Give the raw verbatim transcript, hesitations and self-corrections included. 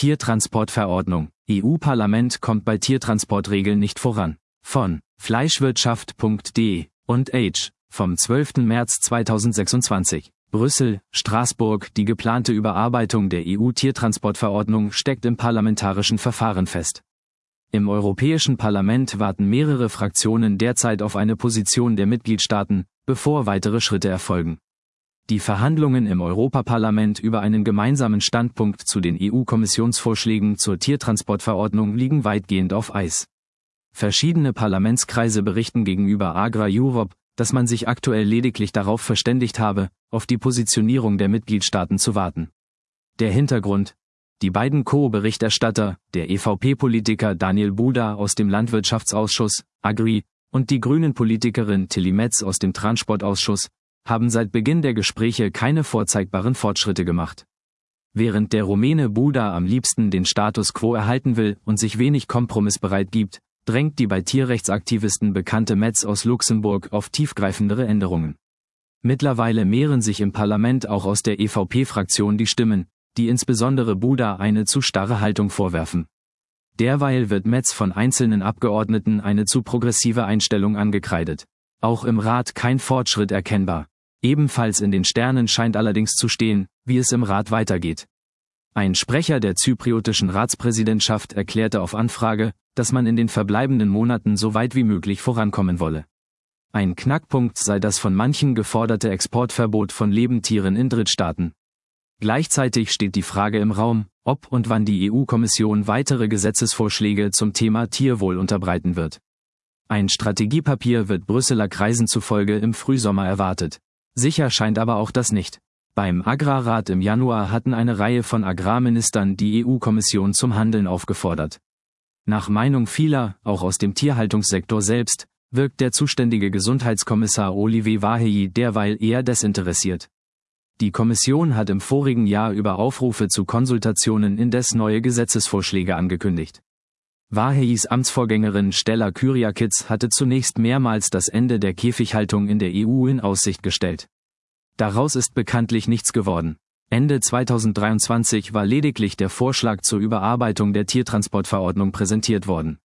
Tiertransportverordnung. E U-Parlament kommt bei Tiertransportregeln nicht voran. Von Fleischwirtschaft punkt de und Age vom zwölften März zweitausendsechsundzwanzig. Brüssel, Straßburg. Die geplante Überarbeitung der E U-Tiertransportverordnung steckt im parlamentarischen Verfahren fest. Im Europäischen Parlament warten mehrere Fraktionen derzeit auf eine Position der Mitgliedstaaten, bevor weitere Schritte erfolgen. Die Verhandlungen im Europaparlament über einen gemeinsamen Standpunkt zu den E U-Kommissionsvorschlägen zur Tiertransportverordnung liegen weitgehend auf Eis. Verschiedene Parlamentskreise berichten gegenüber Agra Europe, dass man sich aktuell lediglich darauf verständigt habe, auf die Positionierung der Mitgliedstaaten zu warten. Der Hintergrund: Die beiden Co-Berichterstatter, der E V P-Politiker Daniel Buda aus dem Landwirtschaftsausschuss, Agri, und die Grünen-Politikerin Tilly Metz aus dem Transportausschuss, haben seit Beginn der Gespräche keine vorzeigbaren Fortschritte gemacht. Während der Rumäne Buda am liebsten den Status quo erhalten will und sich wenig kompromissbereit gibt, drängt die bei Tierrechtsaktivisten bekannte Metz aus Luxemburg auf tiefgreifendere Änderungen. Mittlerweile mehren sich im Parlament auch aus der E V P-Fraktion die Stimmen, die insbesondere Buda eine zu starre Haltung vorwerfen. Derweil wird Metz von einzelnen Abgeordneten eine zu progressive Einstellung angekreidet. Auch im Rat kein Fortschritt erkennbar. Ebenfalls in den Sternen scheint allerdings zu stehen, wie es im Rat weitergeht. Ein Sprecher der zypriotischen Ratspräsidentschaft erklärte auf Anfrage, dass man in den verbleibenden Monaten so weit wie möglich vorankommen wolle. Ein Knackpunkt sei das von manchen geforderte Exportverbot von Lebendtieren in Drittstaaten. Gleichzeitig steht die Frage im Raum, ob und wann die E U-Kommission weitere Gesetzesvorschläge zum Thema Tierwohl unterbreiten wird. Ein Strategiepapier wird Brüsseler Kreisen zufolge im Frühsommer erwartet. Sicher scheint aber auch das nicht. Beim Agrarrat im Januar hatten eine Reihe von Agrarministern die E U-Kommission zum Handeln aufgefordert. Nach Meinung vieler, auch aus dem Tierhaltungssektor selbst, wirkt der zuständige Gesundheitskommissar Olivier Várhelyi derweil eher desinteressiert. Die Kommission hat im vorigen Jahr über Aufrufe zu Konsultationen indes neue Gesetzesvorschläge angekündigt. Várhelyis Amtsvorgängerin Stella Kyriakides hatte zunächst mehrmals das Ende der Käfighaltung in der E U in Aussicht gestellt. Daraus ist bekanntlich nichts geworden. Ende zweitausenddreiundzwanzig war lediglich der Vorschlag zur Überarbeitung der Tiertransportverordnung präsentiert worden.